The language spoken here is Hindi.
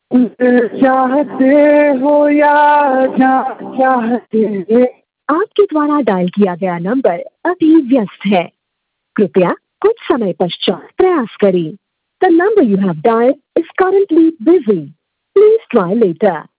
चाहते हो या जान चाहते हैं। आपके द्वारा डायल किया गया नंबर अभी व्यस्त है, कृपया कुछ समय पश्चात प्रयास करें। The number you have dialled is currently busy, please try letter.